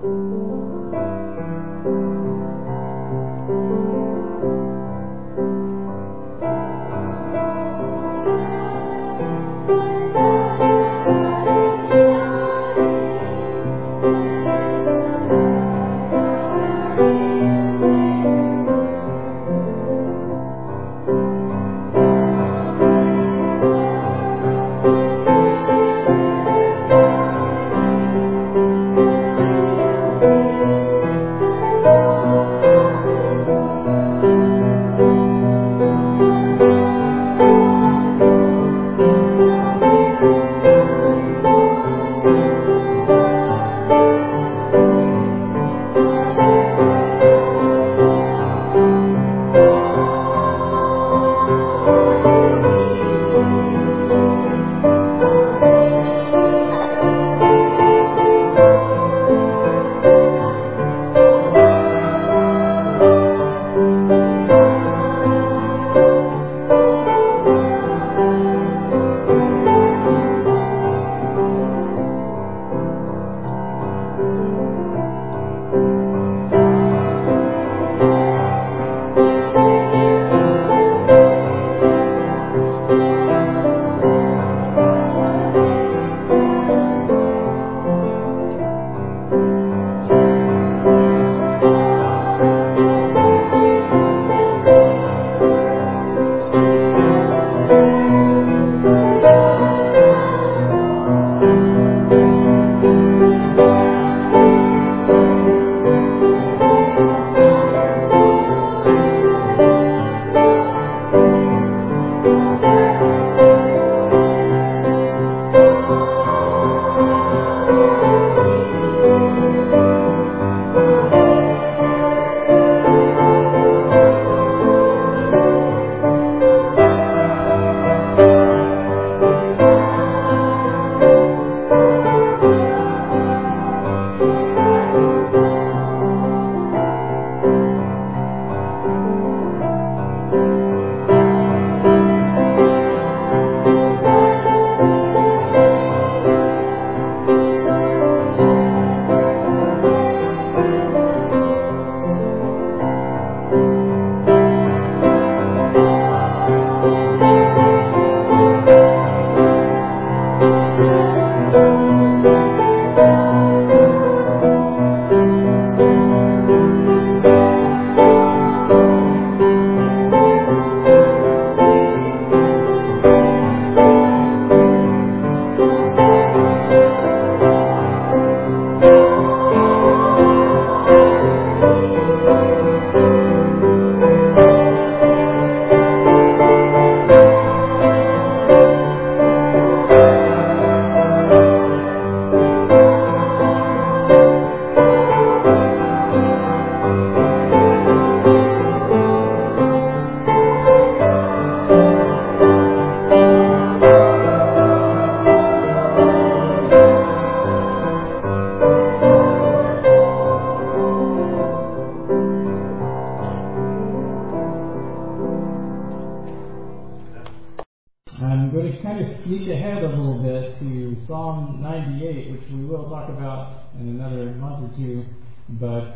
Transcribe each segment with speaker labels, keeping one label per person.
Speaker 1: Psalm 98, which we will talk about in another month or two, but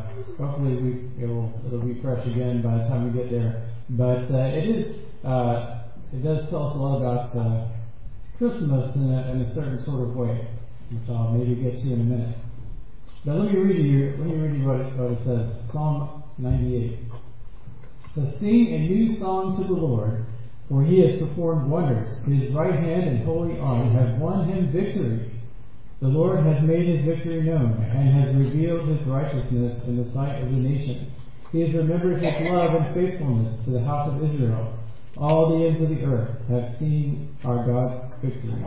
Speaker 1: hopefully it'll be fresh again by the time we get there. But it does tell us a lot about Christmas in a certain sort of way, which I'll maybe get to in a minute. But let me read you what it says. Psalm 98. So sing a new song to the Lord, for he has performed wonders. His right hand and holy arm have won him victory. The Lord has made his victory known, and has revealed his righteousness in the sight of the nations. He has remembered his love and faithfulness to the house of Israel. All the ends of the earth have seen our God's victory.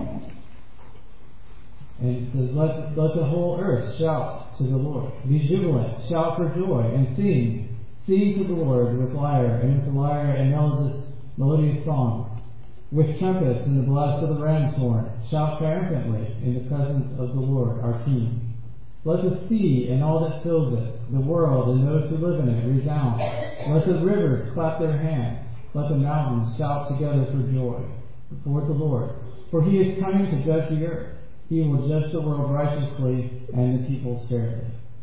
Speaker 1: And it says, let the whole earth shout to the Lord. Be jubilant, shout for joy, and sing. Sing to the Lord with lyre, and with the lyre and melodious song. With trumpets and the blast of the ram's horn, shout triumphantly in the presence of the Lord our King. Let the sea and all that fills it, the world and those who live in it, resound. Let the rivers clap their hands. Let the mountains shout together for joy before the Lord. For he is coming to judge the earth. He will judge the world righteously and the people fairly.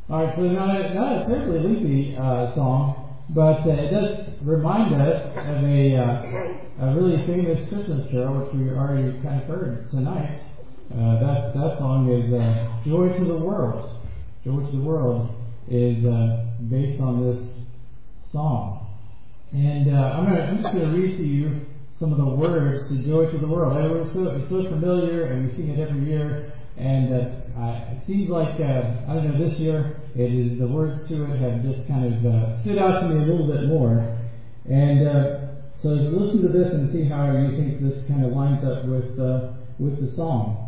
Speaker 1: Alright, so not a terribly lengthy song, but it does remind us of a really famous Christmas carol, which we already kind of heard tonight. That song is Joy to the World. Joy to the World is based on this song. And I'm just going to read to you some of the words to Joy to the World. It's so familiar, and we sing it every year. And it seems like, I don't know, this year, the words to it have just kind of stood out to me a little bit more. And so listen to this and see how you think this kind of lines up with the song.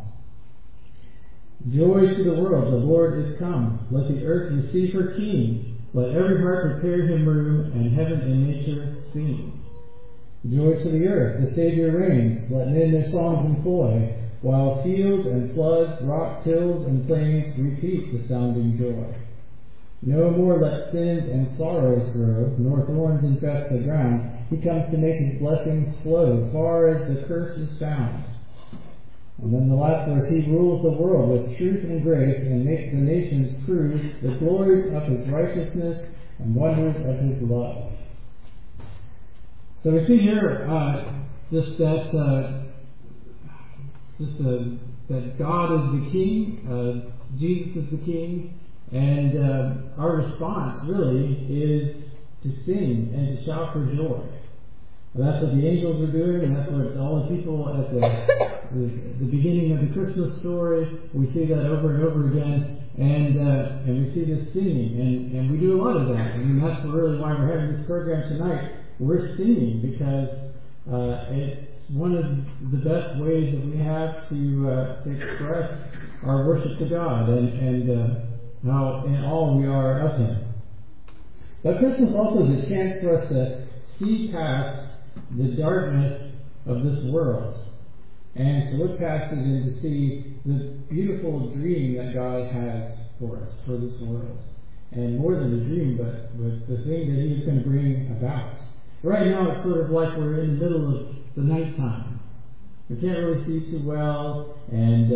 Speaker 1: Joy to the world, the Lord is come. Let the earth receive her King. Let every heart prepare him room, and heaven and nature sing. Joy to the earth, the Savior reigns. Let men their songs employ, while fields and floods, rocks, hills, and plains repeat the sounding joy. No more let sins and sorrows grow, nor thorns infest the ground. He comes to make his blessings flow, far as the curse is found. And then the last verse, he rules the world with truth and grace, and makes the nations prove the glories of his righteousness and wonders of his love. So we see here that God is the King, Jesus is the King, and our response really is to sing and to shout for joy. That's what the angels are doing, and that's what all the people at the beginning of the Christmas story, we see that over and over again, and we see this singing, and we do a lot of that. I mean, that's really why we're having this program tonight. We're singing because it's one of the best ways that we have to express our worship to God and how in awe we are of Him. But Christmas also is a chance for us to see past the darkness of this world, and to look past it and to see the beautiful dream that God has for us, for this world. And more than a dream, but the thing that He is going to bring about. Right now it's sort of like we're in the middle of the nighttime. We can't really see too well, and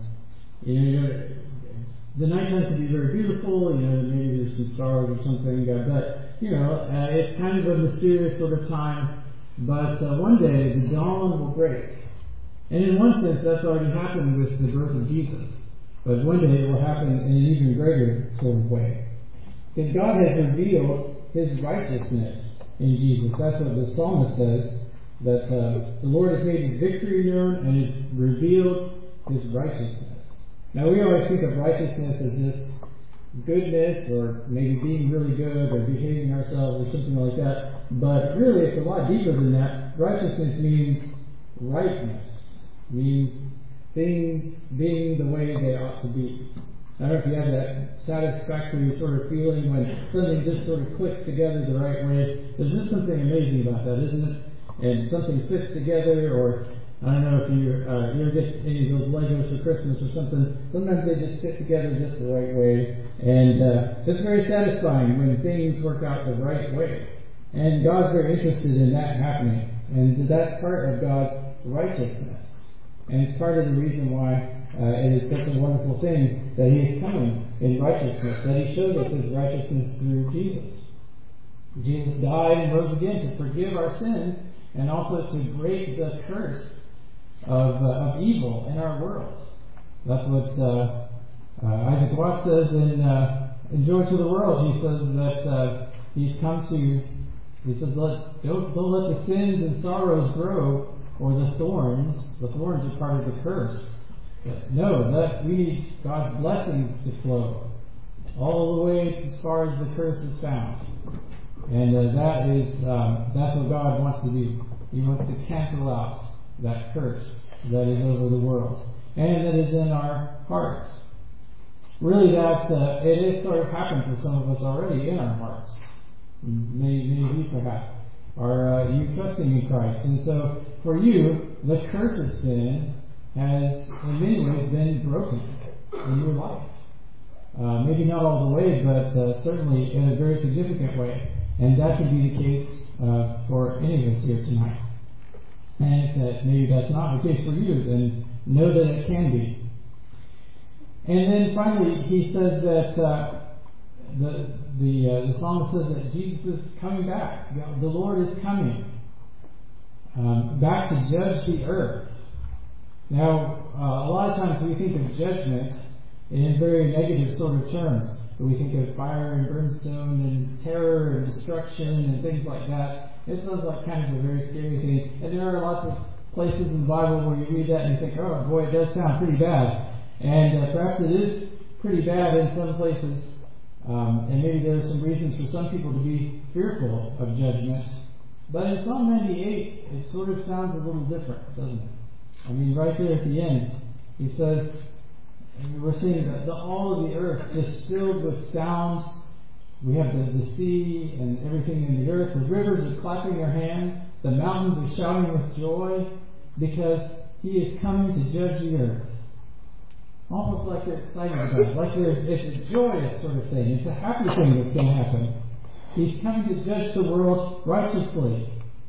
Speaker 1: the nighttime can be very beautiful, maybe there's some stars or something, but it's kind of a mysterious sort of time. But one day the dawn will break. And in one sense that's already happened with the birth of Jesus. But one day it will happen in an even greater sort of way. Because God has revealed His righteousness in Jesus. That's what the psalmist says, that the Lord has made His victory known and has revealed His righteousness. Now we always think of righteousness as just goodness, or maybe being really good, or behaving ourselves, or something like that. But really, it's a lot deeper than that. Righteousness means rightness, means things being the way they ought to be. I don't know if you have that satisfactory sort of feeling when something just sort of clicks together the right way. There's just something amazing about that, isn't it? And something fits together, or I don't know if you ever get any of those Legos for Christmas or something. Sometimes they just fit together just the right way. And it's very satisfying when things work out the right way. And God's very interested in that happening. And that's part of God's righteousness. And it's part of the reason why it is such a wonderful thing that He is coming in righteousness, that He showed us His righteousness through Jesus. Jesus died and rose again to forgive our sins and also to break the curse of evil in our world. That's what Isaac Watts says in Joy to the World. He says that He's come to, he says, don't let the sins and sorrows grow, or the thorns are part of the curse. But no, that we need God's blessings to flow all the way as far as the curse is found. And that's what God wants to do. He wants to cancel out that curse that is over the world and that is in our hearts. Really, it has sort of happened for some of us already in our hearts. Many of you perhaps are you trusting in Christ, and so for you, the curse of sin has in many ways been broken in your life. Maybe not all the way, but certainly in a very significant way. And that could be the case for any of us here tonight. And if maybe that's not the case for you, then know that it can be. And then finally, he says that the psalmist says that Jesus is coming back. The Lord is coming back to judge the earth. Now, a lot of times we think of judgment in very negative sort of terms. We think of fire and brimstone and terror and destruction and things like that. It sounds like kind of a very scary thing. And there are lots of places in the Bible where you read that and you think, oh boy, it does sound pretty bad. And perhaps it is pretty bad in some places. And maybe there are some reasons for some people to be fearful of judgment. But in Psalm 98, it sort of sounds a little different, doesn't it? I mean, right there at the end, he says, we're seeing that all of the earth is filled with sounds. We have the sea and everything in the earth. The rivers are clapping their hands. The mountains are shouting with joy because he is coming to judge the earth. Almost like they're excited about it. Like it's a joyous sort of thing. It's a happy thing that's going to happen. He's coming to judge the world righteously.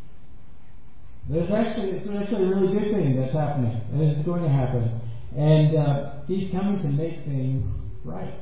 Speaker 1: It's actually a really good thing that's happening. And it's going to happen. And he's coming to make things right.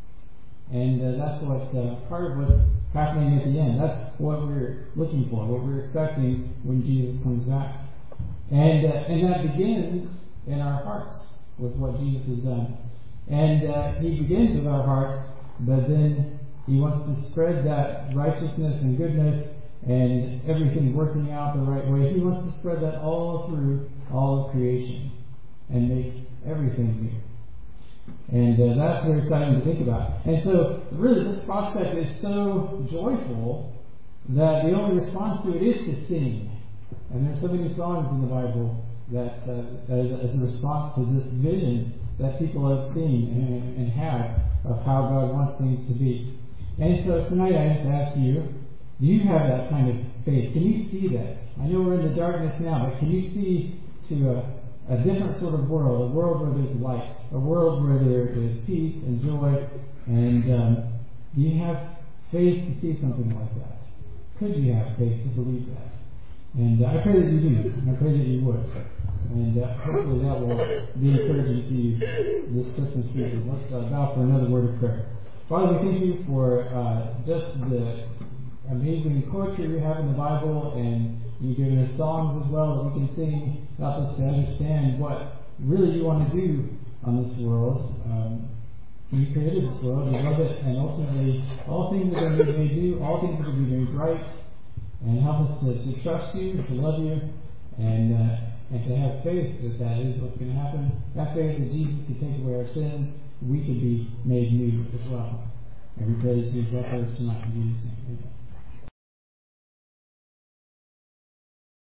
Speaker 1: And that's what part of what's happening at the end. That's what we're looking for, what we're expecting when Jesus comes back. And that begins in our hearts with what Jesus has done. And he begins with our hearts, but then he wants to spread that righteousness and goodness and everything working out the right way. He wants to spread that all through all of creation and make everything new. And that's very exciting to think about. And so, really, this prospect is so joyful that the only response to it is to sing. And there's so many songs in the Bible that as a response to this vision that people have seen and have of how God wants things to be. And so tonight I just ask you, do you have that kind of faith? Can you see that? I know we're in the darkness now, but can you see to a different sort of world, a world where there's light, a world where there is peace and joy, and do you have faith to see something like that? Could you have faith to believe that? And I pray that you do. I pray that you would. And hopefully that will be encouraging to you this Christmas season. Let's bow for another word of prayer. Father, we thank you for just the amazing poetry we have in the Bible, and you've given us songs as well that we can sing. Help us to understand what really you want to do on this world. You created this world, you love it, and ultimately all things are going to be made new, all things are going to be made right. And help us to trust you, to love you, and to have faith that that is what's going to happen. Have faith that Jesus can take away our sins. We can be made new as well. And we praise you for our tonight in Jesus' name. Amen.